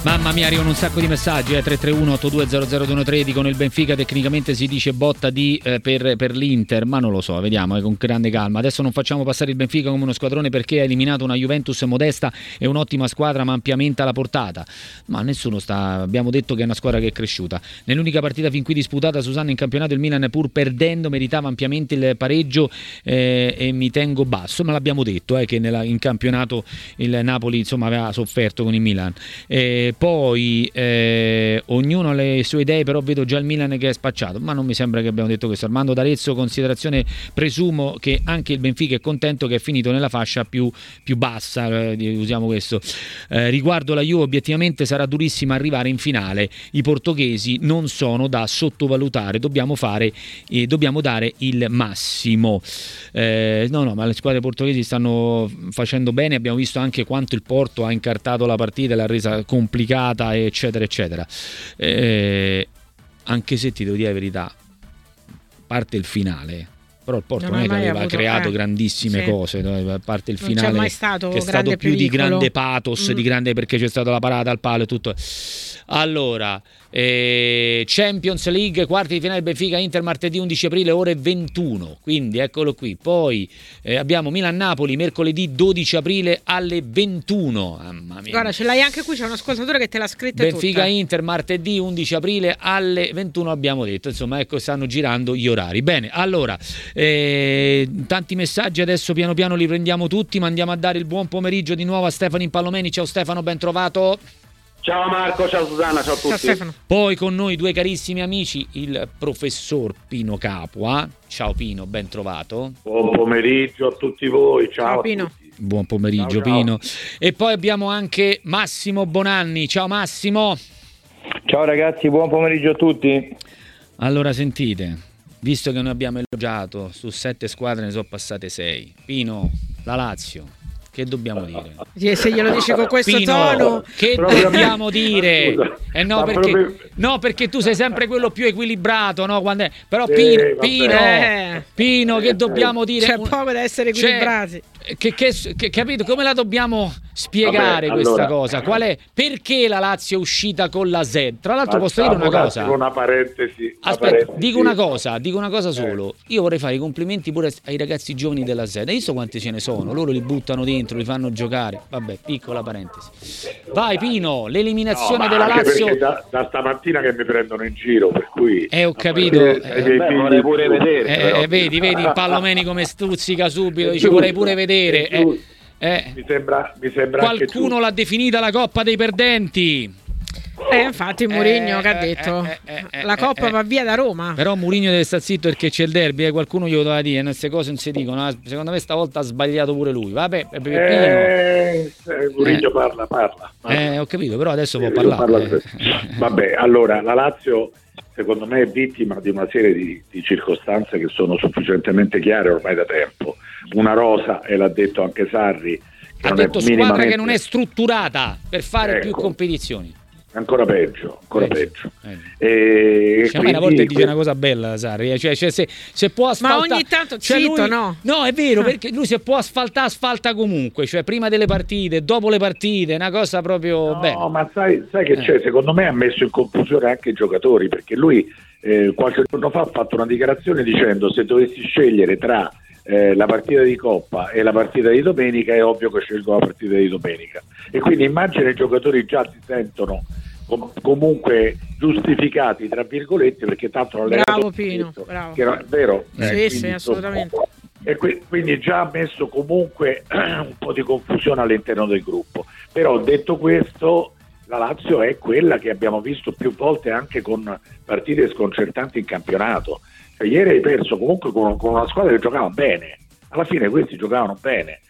Mamma mia, arrivano un sacco di messaggi, 331-8200-213, dicono il Benfica tecnicamente si dice botta per l'Inter, ma non lo so, vediamo con grande calma. Adesso non facciamo passare il Benfica come uno squadrone perché ha eliminato una Juventus modesta e un'ottima squadra ma ampiamente alla portata. Ma nessuno abbiamo detto che è una squadra che è cresciuta. Nell'unica partita fin qui disputata, Susanna, in campionato, il Milan pur perdendo meritava ampiamente il pareggio e mi tengo basso, ma l'abbiamo detto che in campionato il Napoli insomma aveva sofferto con il Milan. Poi ognuno ha le sue idee, però vedo già il Milan che è spacciato, ma non mi sembra che abbiamo detto questo. Armando D'Arezzo, considerazione, presumo che anche il Benfica è contento che è finito nella fascia più bassa, usiamo questo. Riguardo la Juve, obiettivamente sarà durissima arrivare in finale, i portoghesi non sono da sottovalutare, dobbiamo dare il massimo. No, ma le squadre portoghesi stanno facendo bene, abbiamo visto anche quanto il Porto ha incartato la partita, l'ha resa complicata, eccetera eccetera, anche se ti devo dire la verità, parte il finale, però il Porto non è che aveva creato grandissime cose, a parte il finale non c'è mai stato che è stato più di grande pathos, di grande, perché c'è stata la parata al palo e tutto. Allora, Champions League, quarti di finale Benfica Inter martedì 11 aprile ore 21, quindi eccolo qui. Poi abbiamo Milan-Napoli mercoledì 12 aprile alle 21. Mamma mia. Guarda, ce l'hai anche qui, c'è un ascoltatore che te l'ha scritta Benfica tutta. Inter martedì 11 aprile alle 21 abbiamo detto, insomma, ecco, stanno girando gli orari. Bene, allora tanti messaggi, adesso piano piano li prendiamo tutti, ma andiamo a dare il buon pomeriggio di nuovo a Stefano Impallomeni. Ciao Stefano, ben trovato. Ciao Marco, ciao Susanna, ciao a tutti. Ciao Stefano. Poi con noi due carissimi amici, il professor Pino Capua. Ciao Pino, ben trovato. Buon pomeriggio a tutti voi, ciao Pino. Buon pomeriggio, ciao. Pino. E poi abbiamo anche Massimo Bonanni. Ciao Massimo. Ciao ragazzi, buon pomeriggio a tutti. Allora sentite, visto che noi abbiamo elogiato, su 7 squadre ne sono passate 6. Pino, la Lazio, che dobbiamo dire? Se glielo dici con questo Pino, tono, che dobbiamo dire? Perché tu sei sempre quello più equilibrato, no? Però Pino, che dobbiamo dire? c'è poco da essere equilibrati. Che capito? Come la dobbiamo spiegare questa cosa? Qual è? Perché la Lazio è uscita con la Z? Tra l'altro posso dire una cosa? Una parentesi. Aspetta, dico una cosa solo. Io vorrei fare i complimenti pure ai ragazzi giovani della Z. Hai visto quanti ce ne sono? Loro li buttano dentro, li fanno giocare. Vabbè, piccola parentesi. Vai Pino, l'eliminazione della Lazio. Da stamattina che mi prendono in giro, per cui ho capito. Vorrei pure vedere. Vedi il Pallomeni come stuzzica subito, dice vorrei pure vedere. Mi sembra qualcuno l'ha definita la Coppa dei Perdenti. Infatti Mourinho che ha detto la Coppa va via da Roma. Però Mourinho deve stare zitto perché c'è il derby, qualcuno glielo doveva dire, queste cose non si dicono. Secondo me stavolta ha sbagliato pure lui. Vabbè, Mourinho parla. Ho capito, però adesso può parlare. Vabbè, allora la Lazio secondo me è vittima di una serie di circostanze che sono sufficientemente chiare ormai da tempo. Una rosa, e l'ha detto anche Sarri, che ha detto squadra che non è strutturata per fare più competizioni. Ancora peggio. A me una volta dice una cosa bella Sarri, cioè se può asfaltare, ma ogni tanto zitto, no è vero, perché lui se può asfalta comunque, cioè prima delle partite, dopo le partite, una cosa proprio bella. Ma sai che c'è, secondo me ha messo in confusione anche i giocatori, perché lui qualche giorno fa ha fatto una dichiarazione dicendo: se dovessi scegliere tra la partita di Coppa e la partita di domenica è ovvio che scelgo la partita di domenica, e quindi immagina i giocatori già si sentono comunque giustificati tra virgolette, perché tanto non bravo Pino, bravo. Che era vero, sì, assolutamente. E quindi già ha messo comunque un po' di confusione all'interno del gruppo. Però detto questo, la Lazio è quella che abbiamo visto più volte anche con partite sconcertanti in campionato. Ieri hai perso comunque con una squadra che giocava bene, alla fine questi giocavano bene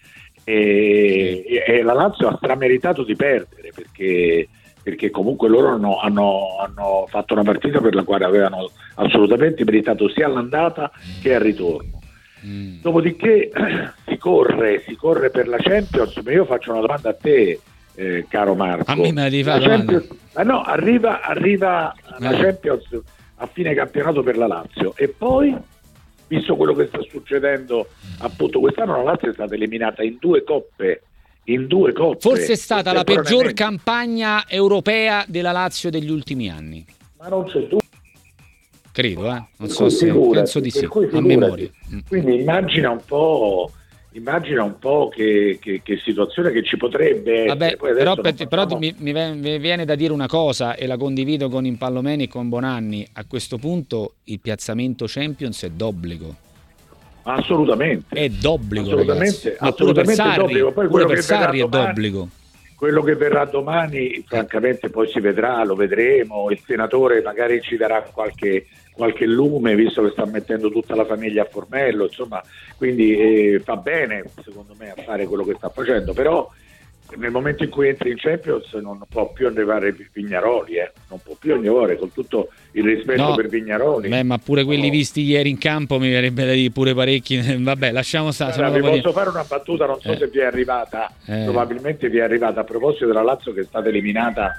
e la Lazio ha strameritato di perdere, perché comunque loro hanno fatto una partita per la quale avevano assolutamente meritato sia all'andata che al ritorno. Dopodiché si corre per la Champions, ma io faccio una domanda a te, caro Marco. A me me la devi fare domanda. No, arriva la Champions a fine campionato per la Lazio, e poi, visto quello che sta succedendo, appunto quest'anno la Lazio è stata eliminata in 2 coppe in 2 coppe. Forse è stata la peggior campagna europea della Lazio degli ultimi anni. Ma non c'è dubbio. Credo, non so se penso di sì, a memoria. Quindi immagina un po' che situazione che ci potrebbe essere. Però mi viene da dire una cosa, e la condivido con Impallomeni e con Bonanni: a questo punto il piazzamento Champions è d'obbligo. Assolutamente. È d'obbligo, assolutamente, ragazzi. Ma pure per Sarri, pure per Sarri è d'obbligo. Quello che verrà domani, francamente, poi si vedrà, lo vedremo. Il senatore magari ci darà qualche lume, visto che sta mettendo tutta la famiglia a Formello, insomma, quindi fa bene, secondo me, a fare quello che sta facendo. Però nel momento in cui entri in Champions non può più arrivare Vignaroli, non può più arrivare, con tutto il rispetto per Vignaroli. Ma pure quelli visti ieri in campo mi verrebbe da dire pure parecchi. Vabbè, lasciamo stare. Vi posso fare una battuta, non so se vi è arrivata, probabilmente vi è arrivata, a proposito della Lazio che è stata eliminata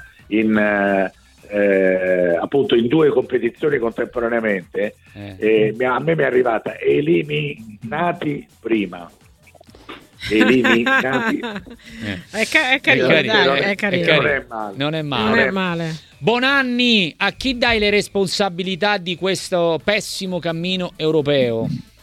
appunto in 2 competizioni contemporaneamente. A me mi è arrivata eliminati prima. Eliminati. È carino. Non è male. Bonanni, a chi dai le responsabilità di questo pessimo cammino europeo?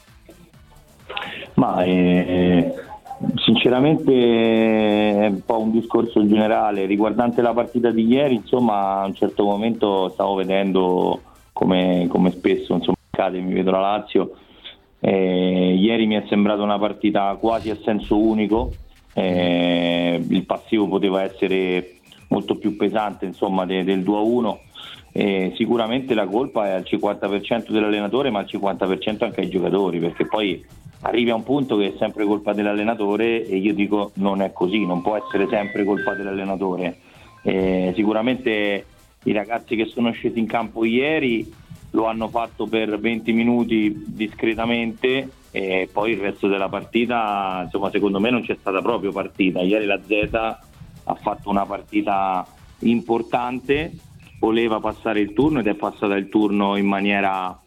Ma sinceramente è un po' un discorso generale riguardante la partita di ieri. Insomma, a un certo momento stavo vedendo, come spesso insomma accade, mi vedo la Lazio. Ieri mi è sembrata una partita quasi a senso unico, il passivo poteva essere molto più pesante, insomma, del 2-1. Sicuramente la colpa è al 50% dell'allenatore, ma al 50% anche ai giocatori, perché poi arrivi a un punto che è sempre colpa dell'allenatore, e io dico non è così, non può essere sempre colpa dell'allenatore. Sicuramente i ragazzi che sono scesi in campo ieri lo hanno fatto per 20 minuti discretamente, e poi il resto della partita, insomma, secondo me non c'è stata proprio partita. Ieri la Z ha fatto una partita importante, voleva passare il turno ed è passata il turno in maniera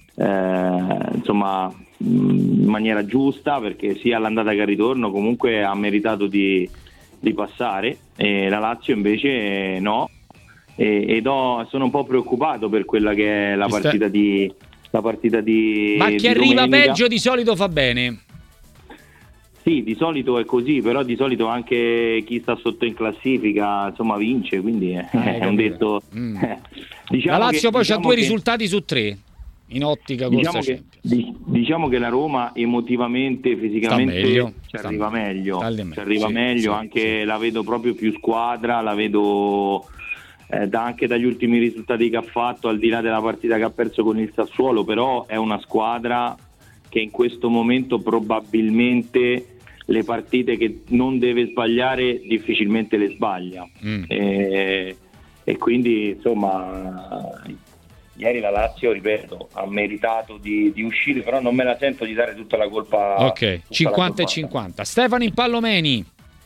in maniera giusta, perché sia all'andata che al ritorno comunque ha meritato di passare, e la Lazio invece no. Sono un po' preoccupato per quella che è la partita di ma chi arriva domenica. Peggio di solito fa bene. Sì, di solito è così, però di solito anche chi sta sotto in classifica insomma vince, quindi è un detto. La Lazio poi c'ha 2 risultati su 3 in ottica corsa Champions. Diciamo che la Roma emotivamente, fisicamente ci arriva meglio, anche sì. La vedo proprio più squadra, la vedo anche dagli ultimi risultati che ha fatto, al di là della partita che ha perso con il Sassuolo, però è una squadra che in questo momento probabilmente le partite che non deve sbagliare difficilmente le sbaglia, e quindi insomma ieri la Lazio, ripeto, ha meritato di uscire, però non me la sento di dare tutta la colpa. Ok, 50-50. Stefano Impallomeni.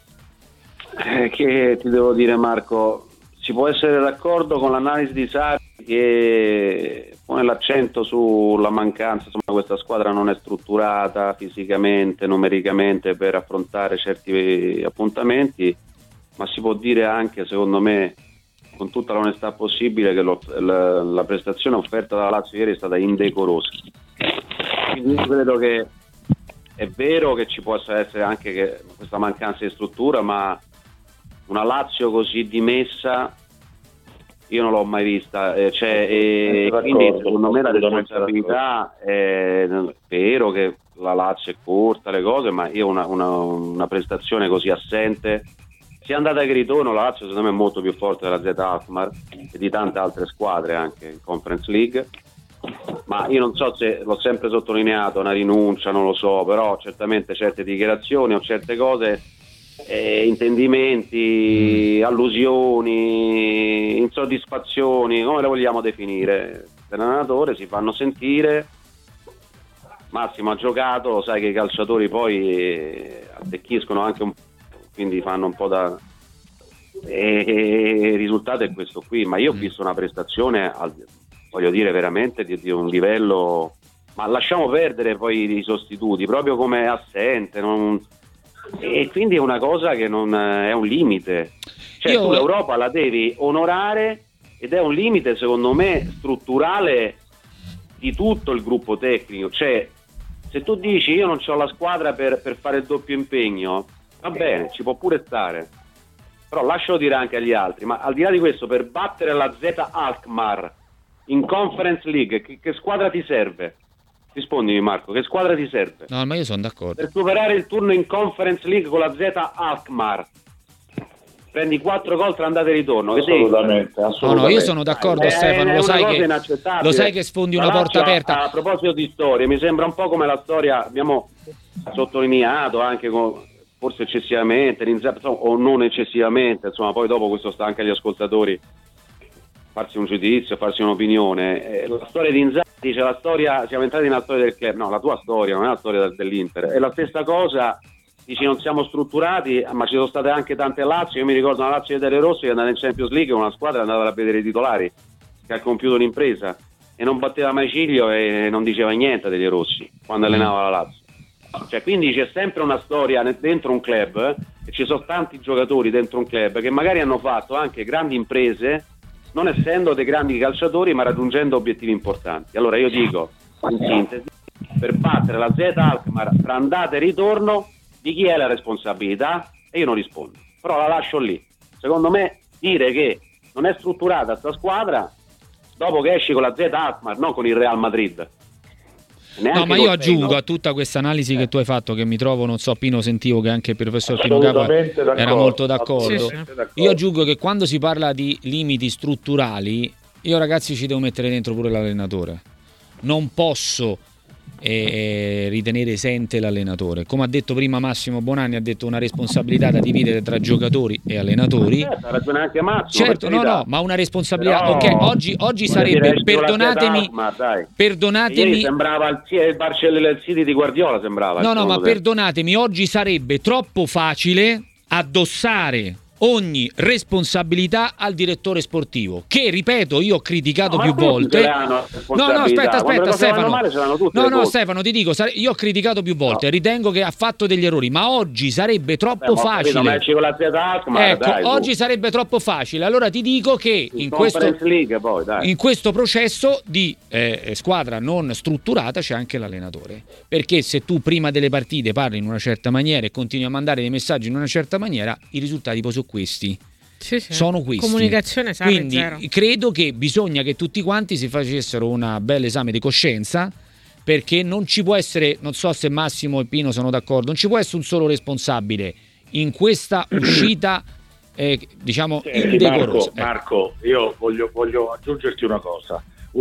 Che ti devo dire, Marco? Si può essere d'accordo con l'analisi di Sarri che pone l'accento sulla mancanza, insomma, questa squadra non è strutturata fisicamente, numericamente per affrontare certi appuntamenti, ma si può dire anche, secondo me, con tutta l'onestà possibile, che la prestazione offerta dalla Lazio ieri è stata indecorosa. Quindi credo che è vero che ci possa essere anche questa mancanza di struttura, ma una Lazio così dimessa io non l'ho mai vista, quindi secondo me la responsabilità è vero che la Lazio è corta, le cose, ma io una prestazione così assente, sia andata che ritorno, la Lazio secondo me è molto più forte della Z Alkmaar e di tante altre squadre anche in Conference League, ma io non so se l'ho sempre sottolineato, una rinuncia, non lo so, però certamente certe dichiarazioni o certe cose, intendimenti, allusioni, insoddisfazioni, come le vogliamo definire, dell'allenatore si fanno sentire. Massimo ha giocato, lo sai che i calciatori poi attecchiscono anche un po', quindi fanno un po' da... il risultato è questo qui, ma io ho visto una prestazione, voglio dire, veramente di un livello, ma lasciamo perdere poi i sostituti, proprio come assente, e quindi è una cosa che non è un limite. Cioè tu l'Europa la devi onorare, ed è un limite secondo me strutturale di tutto il gruppo tecnico. Cioè se tu dici io non ho la squadra per fare il doppio impegno, va bene, ci può pure stare, però lascialo dire anche agli altri. Ma al di là di questo, per battere la Z Alkmaar in Conference League, che squadra ti serve? Rispondimi Marco, che squadra ti serve? No, ma io sono d'accordo. Per superare il turno in Conference League con la Z Alkmaar prendi 4 gol tra andata e ritorno. Assolutamente. No, io sono d'accordo, Stefano, lo sai che sfondi una porta aperta. A proposito di storie, mi sembra un po' come la storia, abbiamo sottolineato anche forse eccessivamente, o non eccessivamente, insomma, poi dopo questo sta anche agli ascoltatori farsi un giudizio, farsi un'opinione. La storia di Inzaghi dice la storia, siamo entrati nella storia del club, no, la tua storia non è la storia dell'Inter, è la stessa cosa. Dici non siamo strutturati, ma ci sono state anche tante Lazio. Io mi ricordo una Lazio di Dele Rossi che è andata in Champions League con una squadra che andava a vedere i titolari, che ha compiuto l'impresa e non batteva mai ciglio e non diceva niente Dele Rossi quando allenava la Lazio. Cioè, quindi c'è sempre una storia dentro un club, e ci sono tanti giocatori dentro un club che magari hanno fatto anche grandi imprese, non essendo dei grandi calciatori ma raggiungendo obiettivi importanti. Allora io dico, in sintesi, per battere la Z Alkmaar tra andata e ritorno, di chi è la responsabilità? E io non rispondo, però la lascio lì. Secondo me dire che non è strutturata sta squadra dopo che esci con la Z Alkmaar, non con il Real Madrid. No, ma io aggiungo a tutta questa analisi che tu hai fatto, che mi trovo, non so, Pino, sentivo che anche il professor Pino Capua era molto d'accordo. Io aggiungo che quando si parla di limiti strutturali, io ragazzi ci devo mettere dentro pure l'allenatore. Non posso ritenere esente l'allenatore. Come ha detto prima Massimo Bonanni, ha detto una responsabilità da dividere tra giocatori e allenatori. Ha ragione anche Massimo. Certo, no, ma una responsabilità. No, ok, oggi sarebbe, perdonatemi. Ieri sembrava il Barcellona, il City di Guardiola sembrava. No, ma perdonatemi, oggi sarebbe troppo facile addossare ogni responsabilità al direttore sportivo, che ripeto io ho criticato più volte. Aspetta Stefano. Stefano, ti dico, io ho criticato più volte, ritengo che ha fatto degli errori, ma oggi sarebbe troppo facile. Oggi sarebbe troppo facile. Allora ti dico che in questo processo di squadra non strutturata c'è anche l'allenatore, perché se tu prima delle partite parli in una certa maniera e continui a mandare dei messaggi in una certa maniera, i risultati poi sono questi. Comunicazione quindi zero. credo che bisogna che tutti quanti si facessero un bel esame di coscienza, perché non ci può essere, non so se Massimo e Pino sono d'accordo, non ci può essere un solo responsabile in questa uscita indecorosa. Marco, io voglio aggiungerti una cosa,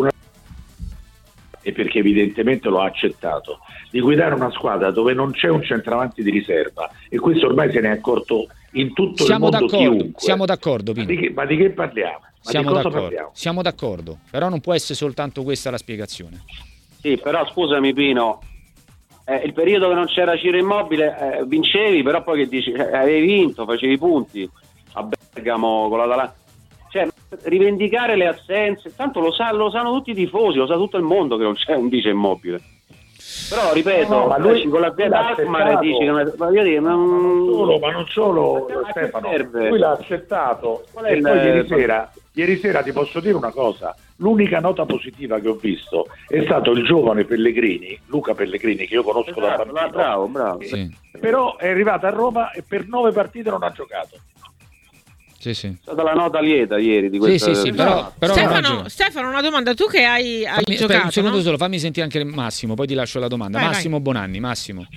e perché evidentemente lo ha accettato, di guidare una squadra dove non c'è un centravanti di riserva, e questo ormai se ne è accorto in tutto il mondo chiunque. Siamo d'accordo, Pino. Ma di che parliamo? Siamo d'accordo, però non può essere soltanto questa la spiegazione. Sì, però scusami Pino, il periodo che non c'era Ciro Immobile vincevi, però poi che dici, avevi vinto, facevi punti a Bergamo con l'Atalanta. Cioè, rivendicare le assenze, tanto lo sanno tutti i tifosi, lo sa tutto il mondo che non c'è un vice Immobile. Però ripeto, ma lui con la Z Alkmaar dici che non solo Stefano, lui l'ha accettato. E poi ieri sera ti posso dire una cosa, l'unica nota positiva che ho visto è stato il giovane Pellegrini, Luca Pellegrini, che io conosco da bambino. Bravo. Sì. Però è arrivato a Roma e per 9 partite non ha giocato. Sì. È stata la nota lieta ieri di questa. Sì, però Stefano, una domanda, tu che hai giocato, un secondo, no? solo, fammi sentire anche Massimo, poi ti lascio la domanda. Massimo Bonanni. Massimo.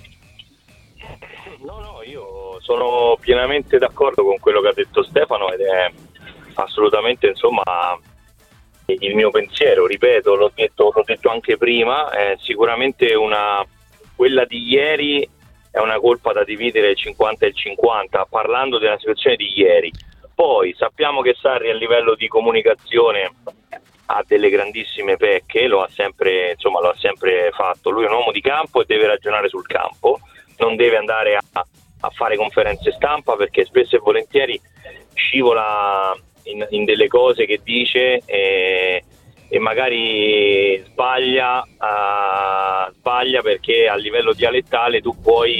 No, io sono pienamente d'accordo con quello che ha detto Stefano ed è assolutamente, insomma, il mio pensiero. Ripeto, l'ho detto anche prima, sicuramente quella di ieri è una colpa da dividere il 50 e il 50, parlando della situazione di ieri. Poi sappiamo che Sarri a livello di comunicazione ha delle grandissime pecche, lo ha sempre fatto. Lui è un uomo di campo e deve ragionare sul campo, non deve andare a fare conferenze stampa, perché spesso e volentieri scivola in delle cose che dice e magari sbaglia perché a livello dialettale tu puoi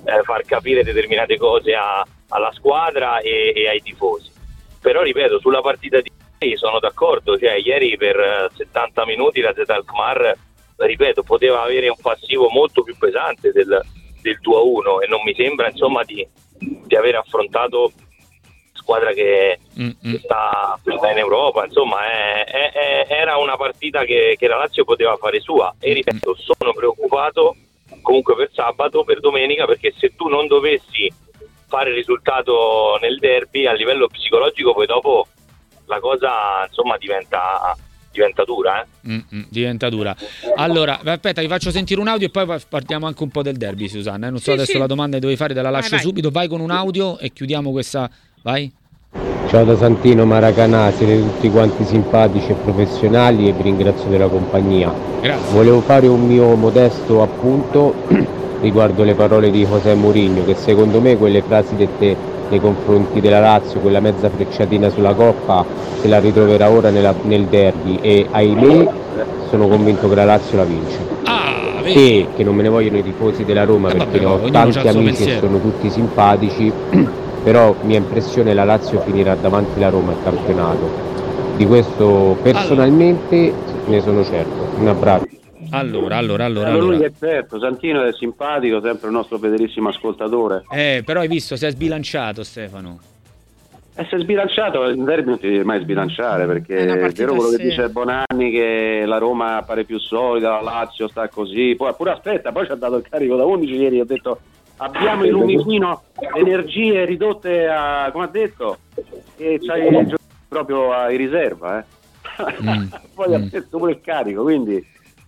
far capire determinate cose alla squadra e ai tifosi. Però ripeto, sulla partita di ieri sono d'accordo, cioè ieri per 70 minuti la Z Alkmaar, ripeto, poteva avere un passivo molto più pesante del 2-1 e non mi sembra insomma di aver affrontato squadra che sta in Europa, insomma era una partita che la Lazio poteva fare sua e ripeto, sono preoccupato comunque per sabato, per domenica, perché se tu non dovessi fare il risultato nel derby a livello psicologico poi dopo la cosa insomma diventa dura, diventa dura. Allora, aspetta, vi faccio sentire un audio e poi parliamo anche un po' del derby, Susanna. Non so adesso la domanda che dovevi fare, te la lascio subito. Vai con un audio e chiudiamo questa. Vai. Ciao da Santino Maracanã, siete tutti quanti simpatici e professionali e vi ringrazio della compagnia. Grazie. Volevo fare un mio modesto appunto riguardo le parole di José Mourinho, che secondo me quelle frasi dette nei confronti della Lazio, quella mezza frecciatina sulla Coppa, se la ritroverà ora nel derby e ahimè sono convinto che la Lazio la vince. E che non me ne vogliono i tifosi della Roma perché ne ho tanti amici e sono tutti simpatici, però mia impressione è la Lazio finirà davanti la Roma al campionato. Di questo personalmente ne sono certo. Un abbraccio. Allora. Lui è certo, Santino è simpatico, sempre il nostro fedelissimo ascoltatore. Però hai visto, si è sbilanciato Stefano. Si è sbilanciato, il derby non ti devi mai sbilanciare, perché è vero quello che dice Bonanni, che la Roma appare più solida, la Lazio sta così, poi ci ha dato il carico da 11 ieri, ho detto abbiamo il lumicino, energie ridotte a, come ha detto, e c'hai proprio in riserva, poi ha detto pure il carico, quindi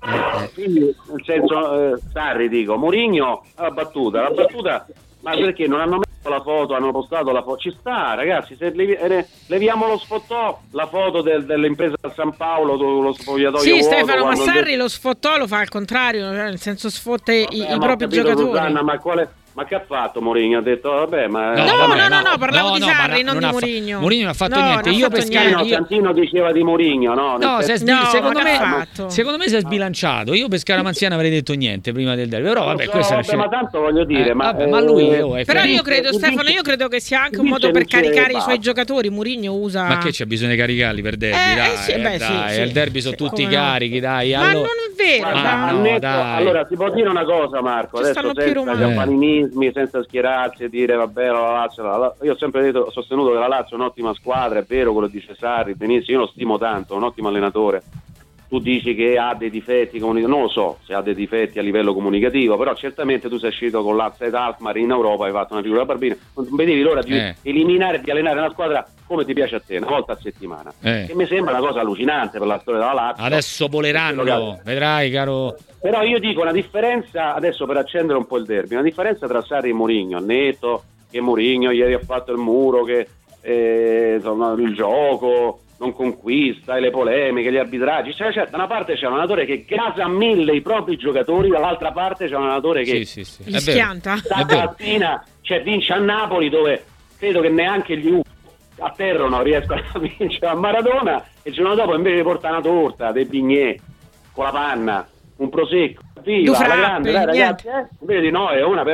nel senso Sarri dico, Mourinho la battuta, ma perché non hanno messo la foto, hanno postato la foto, ci sta ragazzi, se leviamo lo sfottò, la foto dell'impresa del San Paolo, lo spogliatoio sì vuoto, Stefano, ma Sarri lo sfottò lo fa al contrario, cioè nel senso sfotta i propri giocatori. Susanna, ma che ha fatto Mourinho? Ha detto vabbè, ma no, parlavo di Sarri, non di Mourinho. Mourinho non ha fatto niente. Io Santino diceva di Mourinho, secondo me si è sbilanciato. Io per Scaramanziana avrei detto niente prima del derby, però vabbè, questa è ma tanto voglio dire, ma lui però io credo, Stefano, che sia anche un modo per caricare i suoi giocatori. Mourinho usa. Ma che c'è bisogno di caricarli per derby? Dai, il derby sono tutti carichi, dai. Ma non è vero. Allora si può dire una cosa, Marco, adesso senza campaninismi, senza schierarsi e dire vabbè la Lazio, io ho sempre sostenuto che la Lazio è un'ottima squadra, è vero quello che dice Sarri, benissimo, io lo stimo tanto, è un ottimo allenatore. Tu dici che ha dei difetti non lo so se ha dei difetti a livello comunicativo, però certamente tu sei uscito con l'Azza ed Alkmaar in Europa, hai fatto una figura barbina, non vedevi l'ora di eliminare e di allenare una squadra come ti piace a te, una volta a settimana, che mi sembra una cosa allucinante per la storia della Lazio. Adesso voleranno, vedrai caro. Però io dico una differenza, adesso per accendere un po' il derby, una differenza tra Sarri e Mourinho, netto che Mourinho ieri ha fatto il muro, che insomma, il gioco non conquista, e le polemiche, gli arbitraggi, cioè da una parte c'è un allenatore che gasa a 1000 i propri giocatori, dall'altra parte c'è un allenatore che li schianta. Stamattina vince a Napoli, dove credo che neanche gli atterrano riescono a vincere a Maradona, e il giorno dopo invece porta una torta, dei bignè con la panna, un prosecco, viva la grande, dai ragazzi, vedi, no,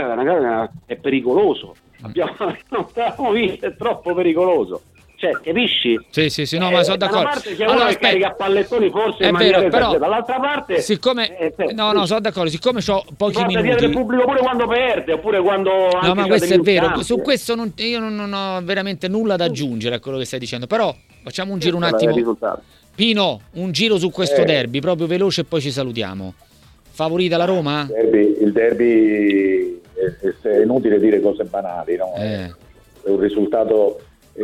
è pericoloso, non l'abbiamo visto, è troppo pericoloso. Cioè, capisci? Sì, no, ma sono d'accordo. Da una parte c'è uno che carica a pallettoni forse in maniera esagerata, dall'altra parte siccome sono d'accordo, siccome ho pochi minuti dietro il pubblico pure quando perde, oppure quando no, ma questo è vero, su questo io non ho veramente nulla da aggiungere a quello che stai dicendo, però facciamo un giro un attimo. Pino, un giro su questo derby proprio veloce e poi ci salutiamo. Favorita la Roma? Il derby è inutile dire cose banali, no? È un risultato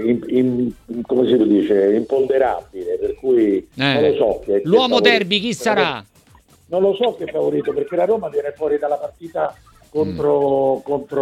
come si dice, imponderabile, per cui non lo so l'uomo derby chi sarà? Non lo so che è favorito, perché la Roma viene fuori dalla partita contro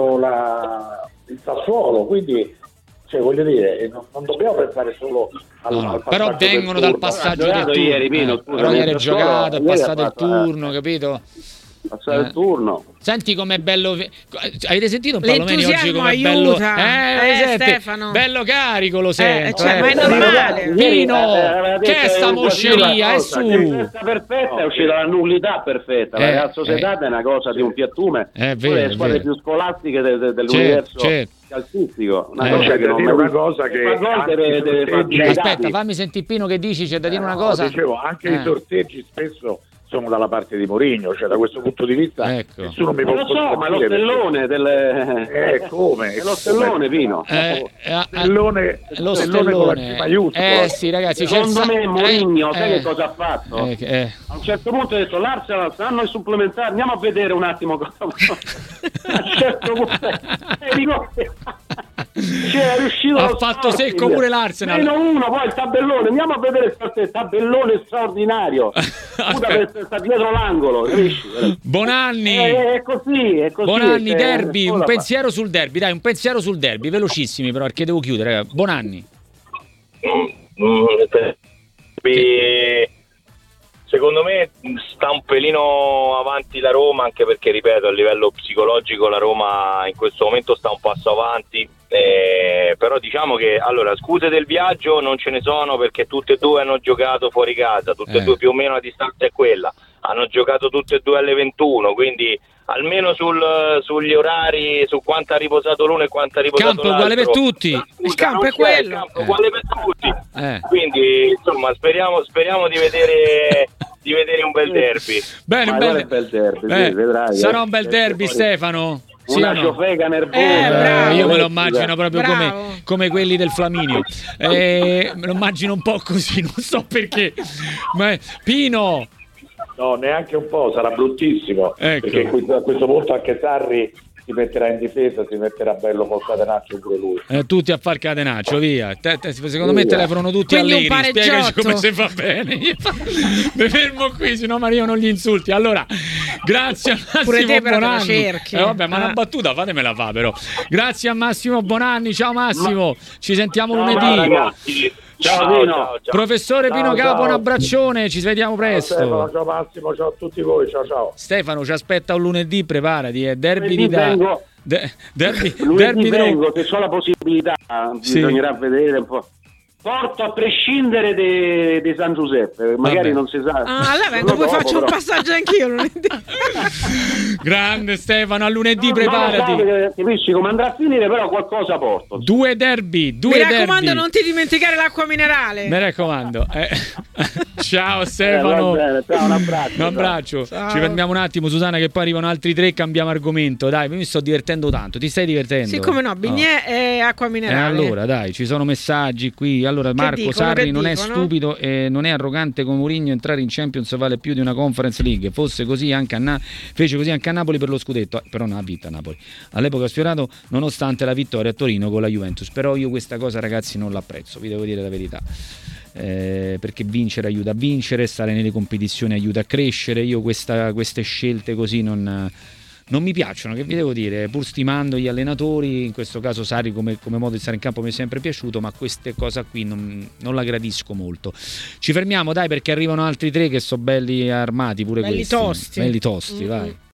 il Sassuolo, quindi voglio dire, non dobbiamo pensare solo al però vengono dal passaggio del turno, ieri, Pino, però ieri è giocato, è passato il turno, capito? passare il turno. Senti com'è bello. Avete sentito un Palomeni oggi com'è bello? Stefano. Bello carico, lo sento. Ma è normale. Pino, che è sta mosceria? È su. La perfetta è uscita la nullità perfetta. La Real Sociedad è una cosa di un piattume. È vero, le squadre più scolastiche dell'universo calcistico. Una cosa che aspetta, fammi sentire Pino che dici, c'è da dire una cosa. Dicevo, anche i sorteggi spesso sono dalla parte di Mourinho, cioè da questo punto di vista nessuno mi può ma lo stellone come? È lo stellone, Pino. Lo stellone con la C maiuscola. Sì, ragazzi, secondo me Mourinho sai che cosa ha fatto? A un certo punto ha detto l'Arsenal stanno in supplementare, andiamo a vedere un attimo cosa a un certo punto è riuscito, ha fatto secco pure l'Arsenal. -1, poi il tabellone, andiamo a vedere il tabellone straordinario. Sta dietro l'angolo, capisci? Bonanni, è così. Bonanni, derby, un pensiero sul derby, dai, un pensiero sul derby, velocissimi però perché devo chiudere. Bonanni. Secondo me sta un pelino avanti la Roma, anche perché, ripeto, a livello psicologico la Roma in questo momento sta un passo avanti, però diciamo che, allora, scuse del viaggio non ce ne sono, perché tutte e due hanno giocato fuori casa, tutte e due più o meno la distanza è quella, hanno giocato tutte e due alle 21, quindi almeno sugli orari, su quanto ha riposato l'uno e quanto ha riposato l'altro. Campo uguale per tutti. Il campo è quello. Il campo uguale per tutti. Quindi, insomma, speriamo di vedere un bel derby. Bene, un bel derby, vedrai. Sarà un bel derby, Stefano. Una ciofeca nervosa. Io me lo immagino proprio come quelli del Flaminio. Me lo immagino un po' così, non so perché. Ma Pino. No, neanche un po', sarà bruttissimo, perché a questo punto anche Sarri si metterà in difesa, si metterà bello col catenaccio pure lui. Tutti a far catenaccio, via. Secondo me telefonano tutti quindi a Allegri, spiegaci come si fa bene. Mi fermo qui, sennò Mario non gli insulti. Allora, grazie a Massimo Bonanni. Vabbè, ma una battuta fatemela fa però. Grazie a Massimo Bonanni, ciao Massimo, ci sentiamo lunedì. Ragazzi. Ciao Pino. Professore Pino Capo, un abbraccione, ci vediamo presto. Stefano, ciao Massimo, ciao a tutti voi, ciao. Stefano ci aspetta un lunedì, preparati, derby di lunedì vengo, se ho la possibilità, bisognerà vedere un po'. Porto a prescindere di San Giuseppe, magari non si sa. Allora vengo, poi faccio un passaggio anch'io lunedì. Grande Stefano, a lunedì preparati. Capisci come andrà a finire, però qualcosa porto. Due derby. Mi raccomando, non ti dimenticare l'acqua minerale. Mi raccomando. Ciao Stefano. Bene, ciao, un abbraccio. Un abbraccio. Ciao. Ci fermiamo un attimo, Susanna, che poi arrivano altri 3, cambiamo argomento. Dai, mi sto divertendo tanto. Ti stai divertendo? Sì, come no, Bignè e acqua minerale. Allora, dai, ci sono messaggi qui. Allora, Marco Sarri non è stupido e non è arrogante come Mourinho. Entrare in Champions vale più di una Conference League. Fosse così anche fece così anche a Napoli per lo scudetto, però non ha vinto a Napoli. All'epoca ha sfiorato nonostante la vittoria a Torino con la Juventus. Però io questa cosa, ragazzi, non l'apprezzo, vi devo dire la verità. Perché vincere aiuta a vincere, stare nelle competizioni aiuta a crescere. Io queste scelte così non mi piacciono, che vi devo dire, pur stimando gli allenatori, in questo caso Sarri come modo di stare in campo mi è sempre piaciuto, ma queste cose qui non la gradisco molto. Ci fermiamo, dai, perché arrivano altri 3 che sono belli armati pure, belli questi tosti. Belli tosti, vai.